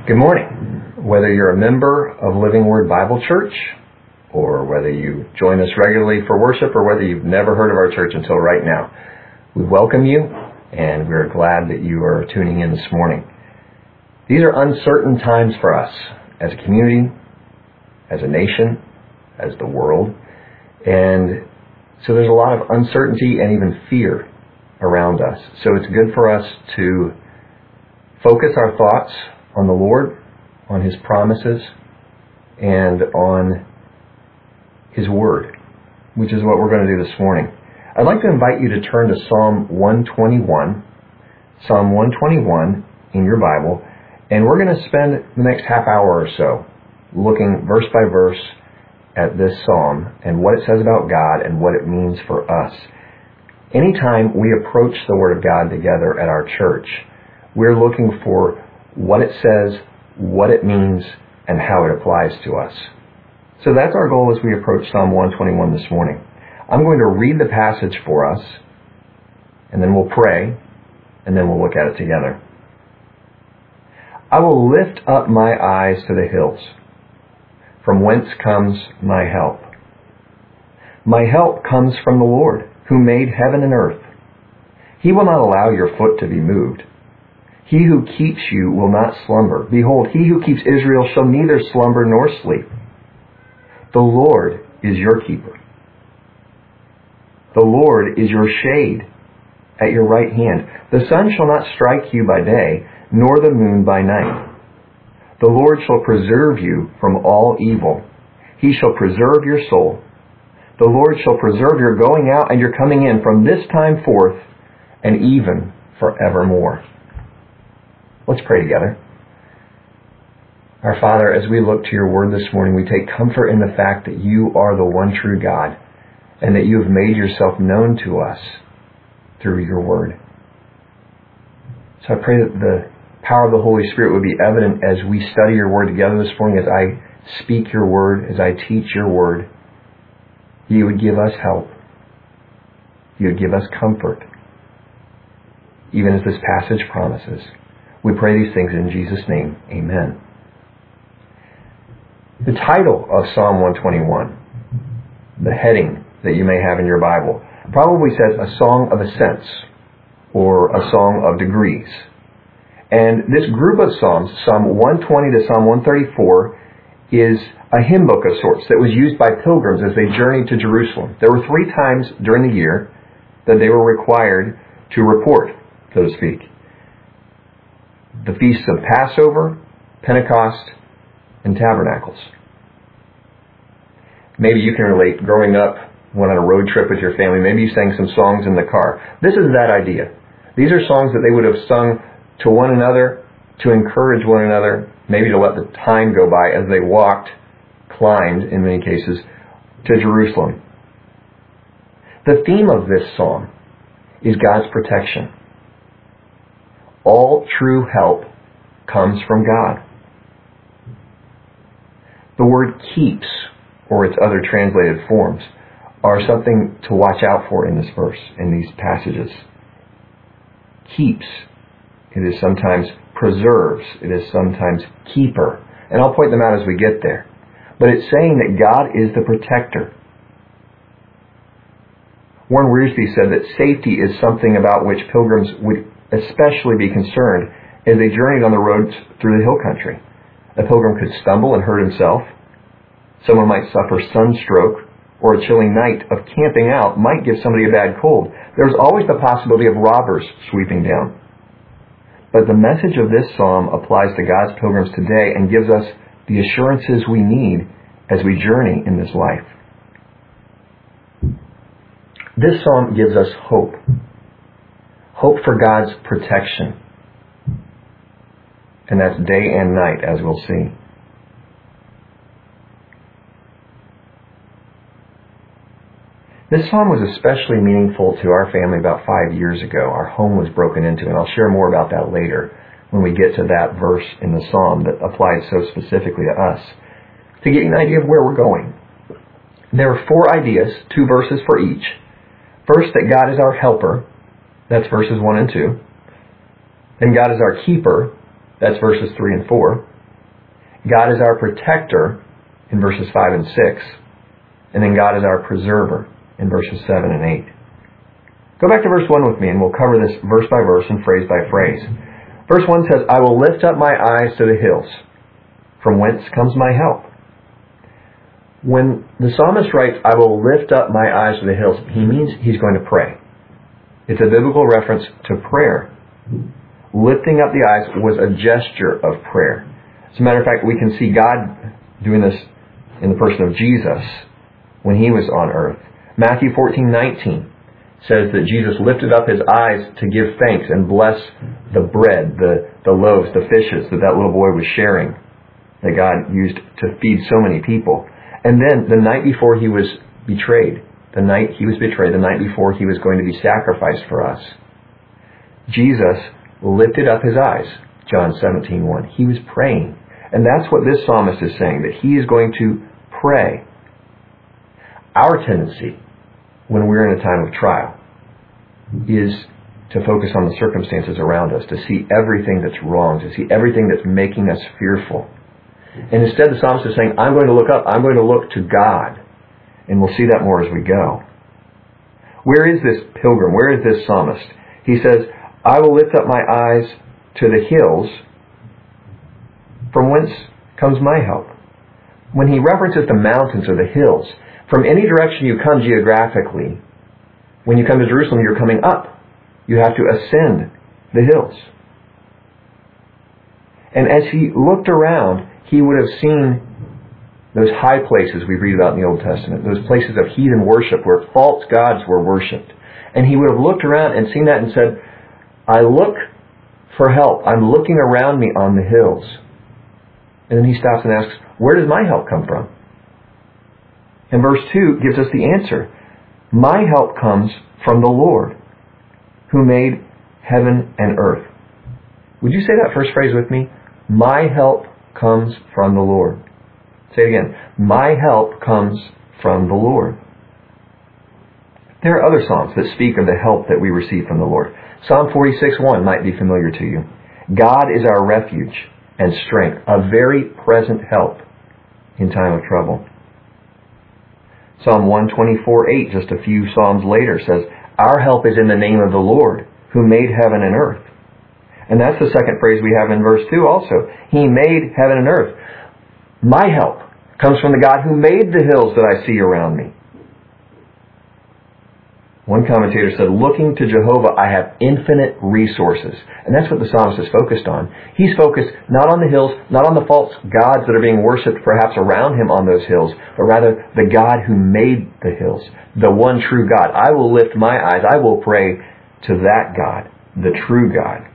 Good morning. Whether you're a member of Living Word Bible Church, or whether you join us regularly for worship, or whether you've never heard of our church until right now, we welcome you, and we're glad that you are tuning in this morning. These are uncertain times for us as a community, as a nation, as the world, and so there's a lot of uncertainty and even fear around us. So it's good for us to focus our thoughts on the Lord, on His promises, and on His Word, which is what we're going to do this morning. I'd like to invite you to turn to Psalm 121, Psalm 121 in your Bible, and we're going to spend the next half hour or so looking verse by verse at this psalm and what it says about God and what it means for us. Anytime we approach the Word of God together at our church, we're looking for what it says, what it means, and how it applies to us. So that's our goal as we approach Psalm 121 this morning. I'm going to read the passage for us, and then we'll pray, and then we'll look at it together. I will lift up my eyes to the hills. From whence comes my help? My help comes from the Lord, who made heaven and earth. He will not allow your foot to be moved. He who keeps you will not slumber. Behold, he who keeps Israel shall neither slumber nor sleep. The Lord is your keeper. The Lord is your shade at your right hand. The sun shall not strike you by day, nor the moon by night. The Lord shall preserve you from all evil. He shall preserve your soul. The Lord shall preserve your going out and your coming in from this time forth and even forevermore. Let's pray together. Our Father, as we look to your word this morning, we take comfort in the fact that you are the one true God and that you have made yourself known to us through your word. So I pray that the power of the Holy Spirit would be evident as we study your word together this morning, as I speak your word, as I teach your word. You would give us help. You would give us comfort, even as this passage promises. We pray these things in Jesus' name. Amen. The title of Psalm 121, the heading that you may have in your Bible, probably says a song of ascents or a song of degrees. And this group of Psalms, Psalm 120 to Psalm 134, is a hymn book of sorts that was used by pilgrims as they journeyed to Jerusalem. There were 3 times during the year that they were required to report, so to speak. The feasts of Passover, Pentecost, and Tabernacles. Maybe you can relate. Growing up, went on a road trip with your family, maybe you sang some songs in the car. This is that idea. These are songs that they would have sung to one another, to encourage one another, maybe to let the time go by as they walked, climbed, in many cases, to Jerusalem. The theme of this psalm is God's protection. All true help comes from God. The word keeps, or its other translated forms, are something to watch out for in this verse, in these passages. Keeps. It is sometimes preserves. It is sometimes keeper. And I'll point them out as we get there. But it's saying that God is the protector. Warren Wiersbe said that safety is something about which pilgrims would especially be concerned as they journeyed on the roads through the hill country. A pilgrim could stumble and hurt himself. Someone might suffer sunstroke, or a chilling night of camping out might give somebody a bad cold. There's always the possibility of robbers sweeping down. But the message of this psalm applies to God's pilgrims today and gives us the assurances we need as we journey in this life. This psalm gives us hope. Hope for God's protection. And that's day and night, as we'll see. This psalm was especially meaningful to our family about 5 years ago. Our home was broken into, and I'll share more about that later when we get to that verse in the psalm that applies so specifically to us. To get you an idea of where we're going, there are 4 ideas, 2 verses for each. First, that God is our helper. That's verses 1 and 2. And God is our keeper. That's verses 3 and 4. God is our protector in verses 5 and 6. And then God is our preserver in verses 7 and 8. Go back to verse 1 with me and we'll cover this verse by verse and phrase by phrase. Verse 1 says, I will lift up my eyes to the hills. From whence comes my help? When the psalmist writes, I will lift up my eyes to the hills, he means he's going to pray. It's a biblical reference to prayer. Lifting up the eyes was a gesture of prayer. As a matter of fact, we can see God doing this in the person of Jesus when he was on earth. Matthew 14:19 says that Jesus lifted up his eyes to give thanks and bless the bread, the loaves, the fishes that little boy was sharing, that God used to feed so many people. And then the night before he was betrayed, the night before he was going to be sacrificed for us, Jesus lifted up his eyes, John 17:1. He was praying. And that's what this psalmist is saying, that he is going to pray. Our tendency, when we're in a time of trial, is to focus on the circumstances around us, to see everything that's wrong, to see everything that's making us fearful. And instead the psalmist is saying, I'm going to look up, I'm going to look to God. And we'll see that more as we go. Where is this pilgrim? Where is this psalmist? He says, I will lift up my eyes to the hills. From whence comes my help? When he references the mountains or the hills, from any direction you come geographically, when you come to Jerusalem, you're coming up. You have to ascend the hills. And as he looked around, he would have seen those high places we read about in the Old Testament, those places of heathen worship where false gods were worshipped. And he would have looked around and seen that and said, I look for help. I'm looking around me on the hills. And then he stops and asks, where does my help come from? And verse 2 gives us the answer. My help comes from the Lord, who made heaven and earth. Would you say that first phrase with me? My help comes from the Lord. Say it again. My help comes from the Lord. There are other psalms that speak of the help that we receive from the Lord. Psalm 46:1 might be familiar to you. God is our refuge and strength, a very present help in time of trouble. Psalm 124:8, just a few psalms later, says, our help is in the name of the Lord, who made heaven and earth. And that's the second phrase we have in verse 2 also. He made heaven and earth. My help comes from the God who made the hills that I see around me. One commentator said, looking to Jehovah, I have infinite resources. And that's what the psalmist is focused on. He's focused not on the hills, not on the false gods that are being worshipped perhaps around him on those hills, but rather the God who made the hills, the one true God. I will lift my eyes, I will pray to that God, the true God.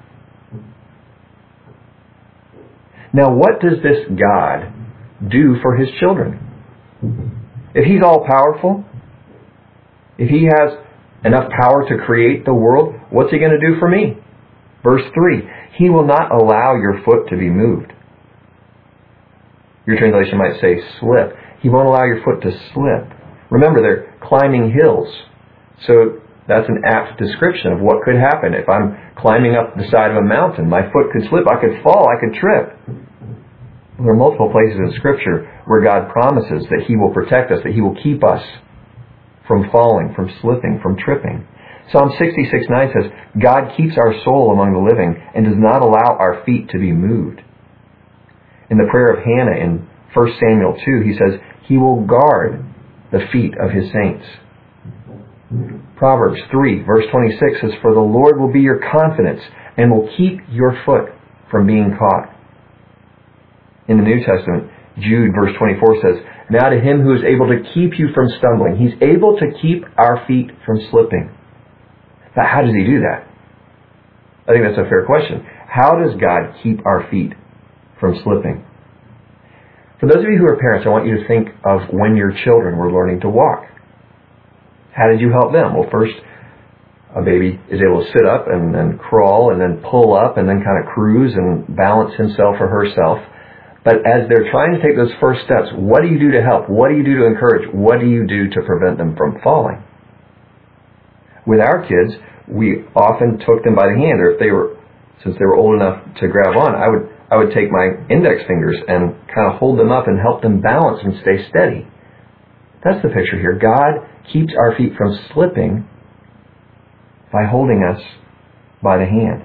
Now, what does this God do for his children? If he's all powerful, if he has enough power to create the world, what's he going to do for me? Verse 3, he will not allow your foot to be moved. Your translation might say slip. He won't allow your foot to slip. Remember, they're climbing hills. So that's an apt description of what could happen. If I'm climbing up the side of a mountain, my foot could slip, I could fall, I could trip. There are multiple places in Scripture where God promises that he will protect us, that he will keep us from falling, from slipping, from tripping. Psalm 66:9 says, God keeps our soul among the living and does not allow our feet to be moved. In the prayer of Hannah in 1 Samuel 2, he says, he will guard the feet of his saints. Proverbs 3, verse 26 says, for the Lord will be your confidence and will keep your foot from being caught. In the New Testament, Jude, verse 24 says, now to him who is able to keep you from stumbling. He's able to keep our feet from slipping. Now, how does he do that? I think that's a fair question. How does God keep our feet from slipping? For those of you who are parents, I want you to think of when your children were learning to walk. How did you help them? Well, first, a baby is able to sit up and then crawl and then pull up and then kind of cruise and balance himself or herself. But as they're trying to take those first steps, what do you do to help? What do you do to encourage? What do you do to prevent them from falling? With our kids, we often took them by the hand, or since they were old enough to grab on, I would take my index fingers and kind of hold them up and help them balance and stay steady. That's the picture here. God keeps our feet from slipping by holding us by the hand.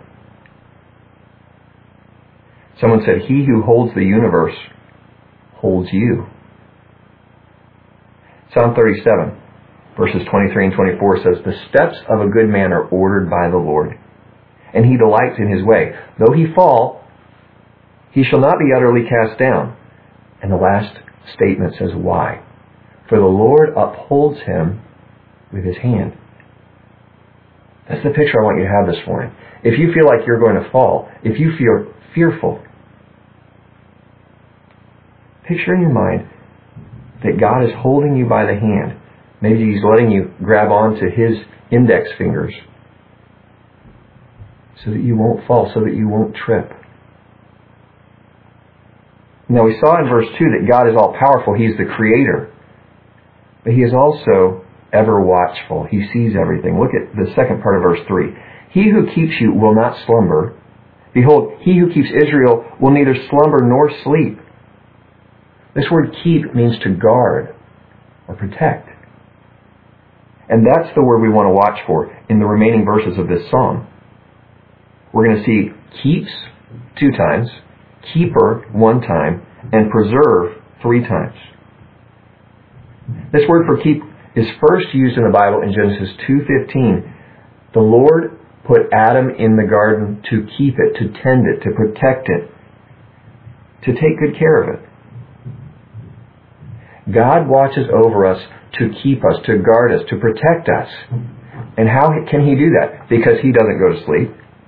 Someone said, "He who holds the universe holds you." Psalm 37, verses 23 and 24 says, "The steps of a good man are ordered by the Lord, and he delights in his way. Though he fall, he shall not be utterly cast down." And the last statement says, "Why? For the Lord upholds him with his hand." That's the picture I want you to have this morning. If you feel like you're going to fall, if you feel fearful, picture in your mind that God is holding you by the hand. Maybe He's letting you grab onto His index fingers so that you won't fall, so that you won't trip. Now we saw in verse 2 that God is all powerful. He's the creator. But He is also ever watchful. He sees everything. Look at the second part of verse 3. "He who keeps you will not slumber. Behold, He who keeps Israel will neither slumber nor sleep." This word keep means to guard or protect. And that's the word we want to watch for in the remaining verses of this psalm. We're going to see keeps 2 times, keeper 1 time, and preserve 3 times. This word for keep is first used in the Bible in Genesis 2:15. The Lord put Adam in the garden to keep it, to tend it, to protect it, to take good care of it. God watches over us to keep us, to guard us, to protect us. And how can He do that? Because He doesn't go to sleep.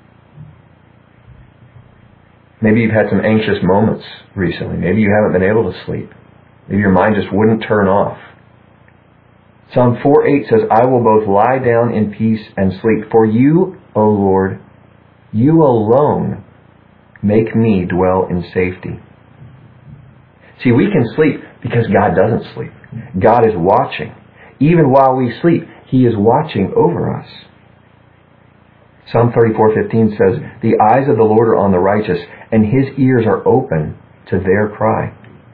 Maybe you've had some anxious moments recently. Maybe you haven't been able to sleep. Maybe your mind just wouldn't turn off. Psalm 4:8 says, "I will both lie down in peace and sleep. For you, O Lord, you alone make me dwell in safety." See, we can sleep because God doesn't sleep. God is watching. Even while we sleep, He is watching over us. Psalm 34:15 says, "The eyes of the Lord are on the righteous, and His ears are open to their cry."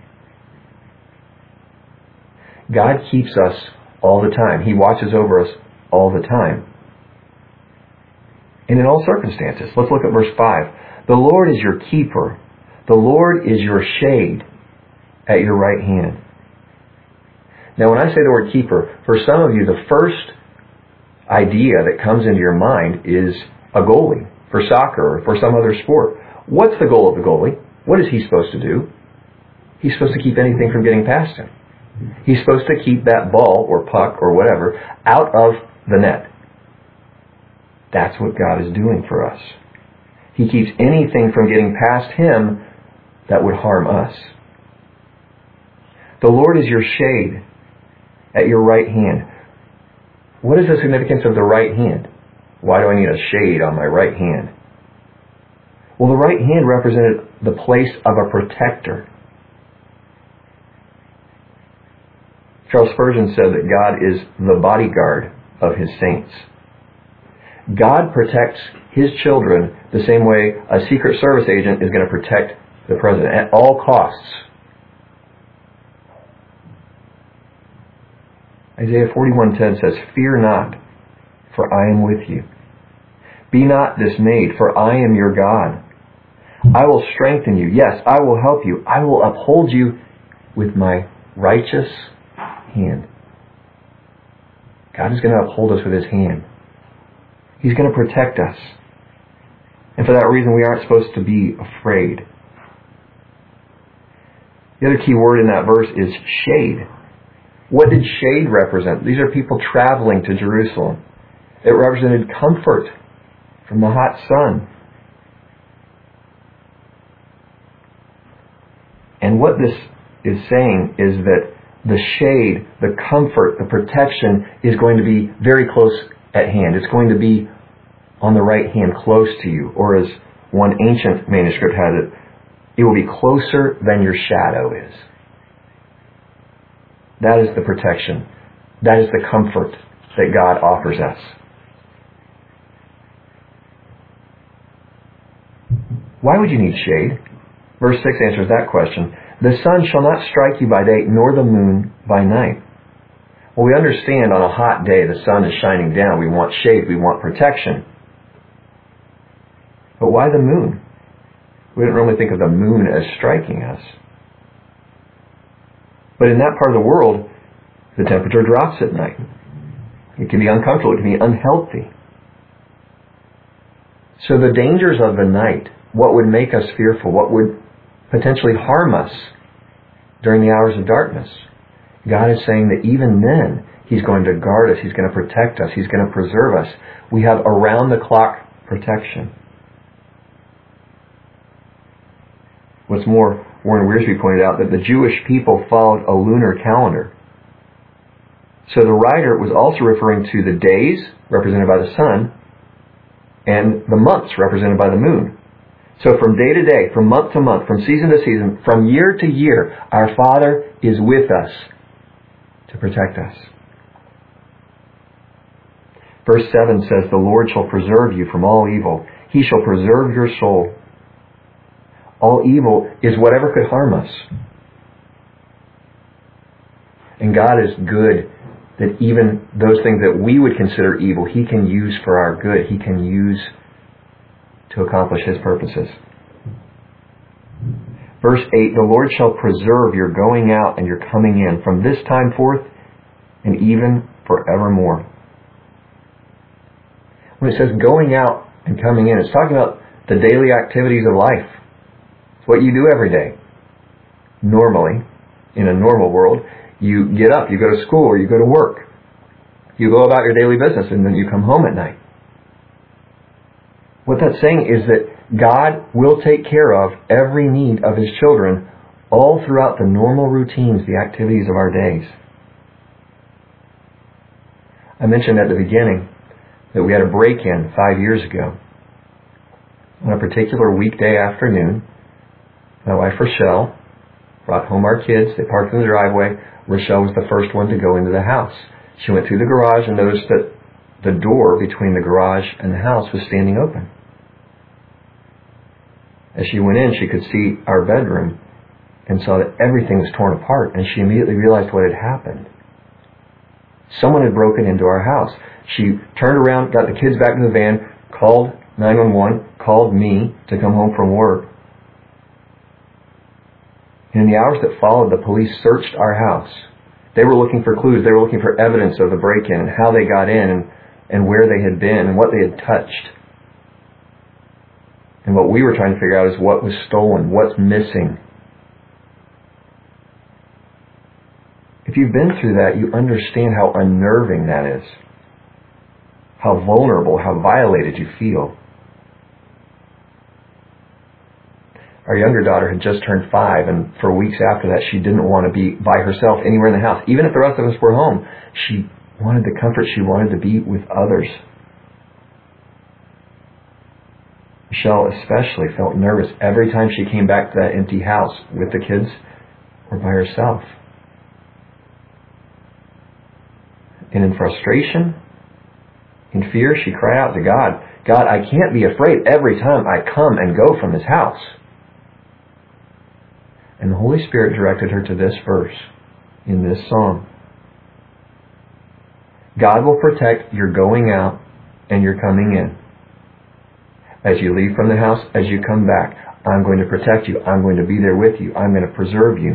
God keeps us all the time. He watches over us all the time. And in all circumstances. Let's look at verse 5. "The Lord is your keeper. The Lord is your shade at your right hand." Now when I say the word keeper, for some of you the first idea that comes into your mind is a goalie for soccer or for some other sport. What's the goal of the goalie? What is he supposed to do? He's supposed to keep anything from getting past him. He's supposed to keep that ball or puck or whatever out of the net. That's what God is doing for us. He keeps anything from getting past Him that would harm us. "The Lord is your shade at your right hand." What is the significance of the right hand? Why do I need a shade on my right hand? Well, the right hand represented the place of a protector. Charles Spurgeon said that God is the bodyguard of His saints. God protects His children the same way a Secret Service agent is going to protect the president at all costs. Isaiah 41:10 says, "Fear not, for I am with you. Be not dismayed, for I am your God. I will strengthen you. Yes, I will help you. I will uphold you with my righteous hand." God is going to uphold us with His hand. He's going to protect us. And for that reason, we aren't supposed to be afraid. The other key word in that verse is shade. What did shade represent? These are people traveling to Jerusalem. It represented comfort from the hot sun. And what this is saying is that the shade, the comfort, the protection is going to be very close at hand. It's going to be on the right hand, close to you. Or as one ancient manuscript had it, it will be closer than your shadow is. That is the protection. That is the comfort that God offers us. Why would you need shade? Verse 6 answers that question. The sun shall not strike you by day, nor the moon by night. Well, we understand on a hot day the sun is shining down. We want shade. We want protection. But why the moon? We don't normally think of the moon as striking us. But in that part of the world, the temperature drops at night. It can be uncomfortable. It can be unhealthy. So the dangers of the night, what would make us fearful, what would potentially harm us during the hours of darkness, God is saying that even then, He's going to guard us. He's going to protect us. He's going to preserve us. We have around-the-clock protection. What's more, Warren Wiersbe pointed out that the Jewish people followed a lunar calendar. So the writer was also referring to the days, represented by the sun, and the months, represented by the moon. So from day to day, from month to month, from season to season, from year to year, our Father is with us to protect us. Verse 7 says, the Lord shall preserve you from all evil. He shall preserve your soul. All evil is whatever could harm us. And God is good that even those things that we would consider evil, He can use for our good. He can use to accomplish His purposes. Verse 8, the Lord shall preserve your going out and your coming in from this time forth and even forevermore. When it says going out and coming in, it's talking about the daily activities of life. It's what you do every day. Normally, in a normal world, you get up, you go to school, or you go to work. You go about your daily business, and then you come home at night. What that's saying is that God will take care of every need of His children all throughout the normal routines, the activities of our days. I mentioned at the beginning that we had a break-in 5 years ago. On a particular weekday afternoon, my wife Rochelle brought home our kids. They parked in the driveway. Rochelle was the first one to go into the house. She went through the garage and noticed that the door between the garage and the house was standing open. As she went in, she could see our bedroom and saw that everything was torn apart, and she immediately realized what had happened. Someone had broken into our house. She turned around, got the kids back in the van, called 911, called me to come home from work. And in the hours that followed, the police searched our house. They were looking for clues. They were looking for evidence of the break-in and how they got in and where they had been and what they had touched. And what we were trying to figure out is what was stolen, what's missing. If you've been through that, you understand how unnerving that is. How vulnerable, how violated you feel. Our younger daughter had just turned 5, and for weeks after that, she didn't want to be by herself anywhere in the house. Even if the rest of us were home, she wanted the comfort. She wanted to be with others. Michelle especially felt nervous every time she came back to that empty house with the kids or by herself. And in frustration, in fear, she cried out to God, God, I can't be afraid every time I come and go from this house. And the Holy Spirit directed her to this verse in this psalm. God will protect your going out and your coming in. As you leave from the house, as you come back, I'm going to protect you. I'm going to be there with you. I'm going to preserve you.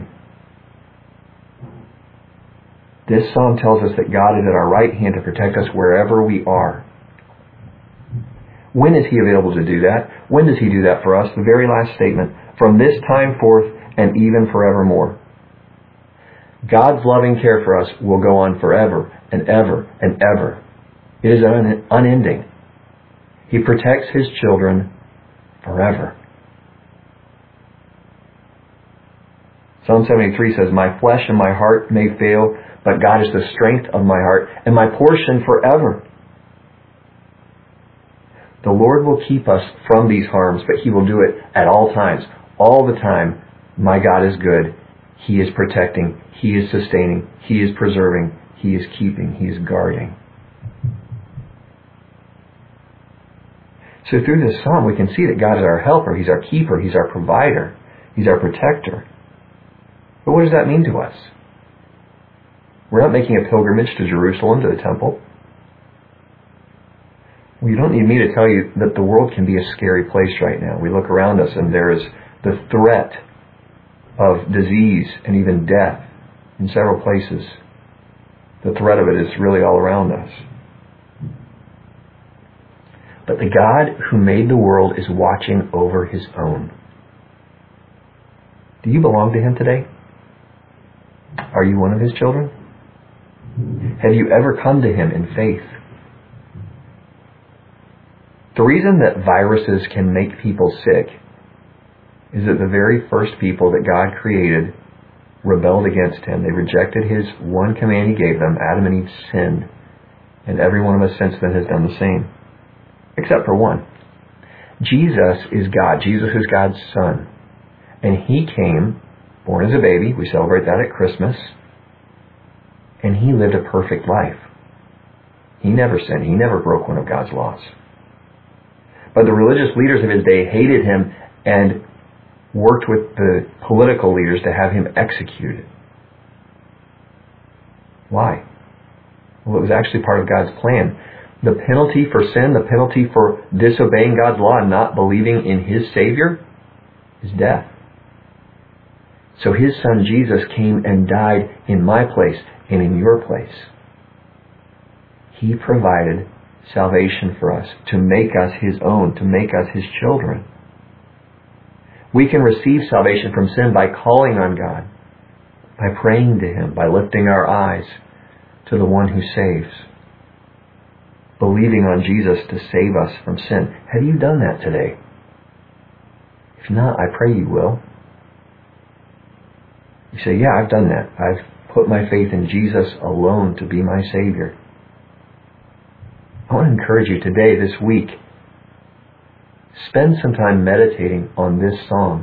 This psalm tells us that God is at our right hand to protect us wherever we are. When is He available to do that? When does He do that for us? The very last statement, from this time forth and even forevermore. God's loving care for us will go on forever and ever and ever. It is unending. He protects His children forever. Psalm 73 says, my flesh and my heart may fail, but God is the strength of my heart and my portion forever. The Lord will keep us from these harms, but He will do it at all times. All the time, my God is good. He is protecting. He is sustaining. He is preserving. He is keeping. He is guarding. So through this psalm, we can see that God is our helper. He's our keeper. He's our provider. He's our protector. But what does that mean to us? We're not making a pilgrimage to Jerusalem, to the temple. Well, you don't need me to tell you that the world can be a scary place right now. We look around us and there is the threat of disease and even death in several places. The threat of it is really all around us. But the God who made the world is watching over His own. Do you belong to Him today? Are you one of His children? Have you ever come to Him in faith? The reason that viruses can make people sick is that the very first people that God created rebelled against Him. They rejected His one command He gave them. Adam and Eve sinned. And every one of us since then has done the same. Except for one. Jesus is God. Jesus is God's Son. And He came, born as a baby. We celebrate that at Christmas. And He lived a perfect life. He never sinned. He never broke one of God's laws. But the religious leaders of His day hated Him and worked with the political leaders to have Him executed. Why? Well, it was actually part of God's plan. The penalty for sin, the penalty for disobeying God's law and not believing in His Savior is death. So His Son Jesus came and died in my place and in your place. He provided salvation for us to make us His own, to make us His children. We can receive salvation from sin by calling on God, by praying to Him, by lifting our eyes to the one who saves, believing on Jesus to save us from sin. Have you done that today? If not, I pray you will. You say, yeah, I've done that. I've put my faith in Jesus alone to be my Savior. I want to encourage you today, this week, spend some time meditating on this song,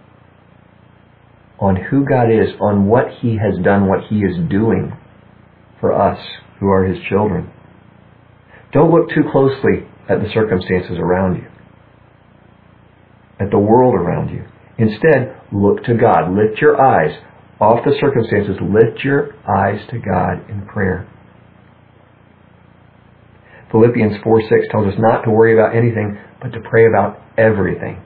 on who God is, on what He has done, what He is doing for us who are His children. Don't look too closely at the circumstances around you, at the world around you. Instead, look to God. Lift your eyes off the circumstances. Lift your eyes to God in prayer. Philippians 4:6 tells us not to worry about anything, but to pray about everything.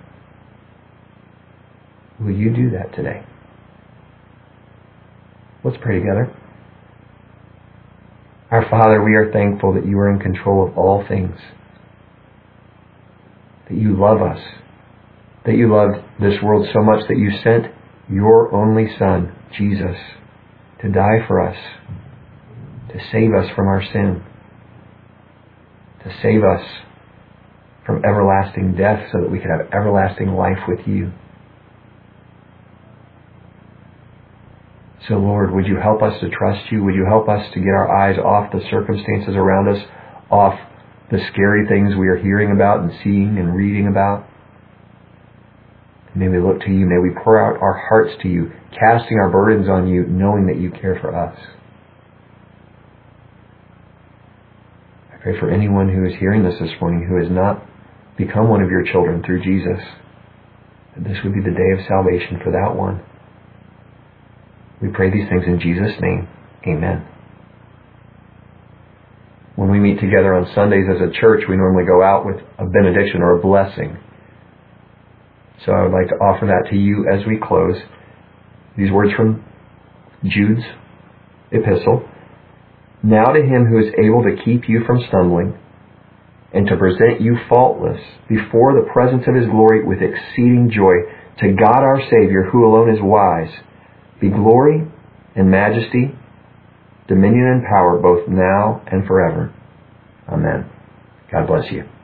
Will you do that today? Let's pray together. Our Father, we are thankful that You are in control of all things, that You love us, that You loved this world so much that You sent Your only Son, Jesus, to die for us, to save us from our sin, to save us from everlasting death so that we could have everlasting life with You. So Lord, would You help us to trust You? Would You help us to get our eyes off the circumstances around us, off the scary things we are hearing about and seeing and reading about? May we look to You. May we pour out our hearts to You, casting our burdens on You, knowing that You care for us. I pray for anyone who is hearing this morning who has not become one of Your children through Jesus, that this would be the day of salvation for that one. We pray these things in Jesus' name. Amen. When we meet together on Sundays as a church, we normally go out with a benediction or a blessing. So I would like to offer that to you as we close. These words from Jude's epistle. Now to Him who is able to keep you from stumbling and to present you faultless before the presence of His glory with exceeding joy, to God our Savior, who alone is wise, be glory and majesty, dominion and power, both now and forever. Amen. God bless you.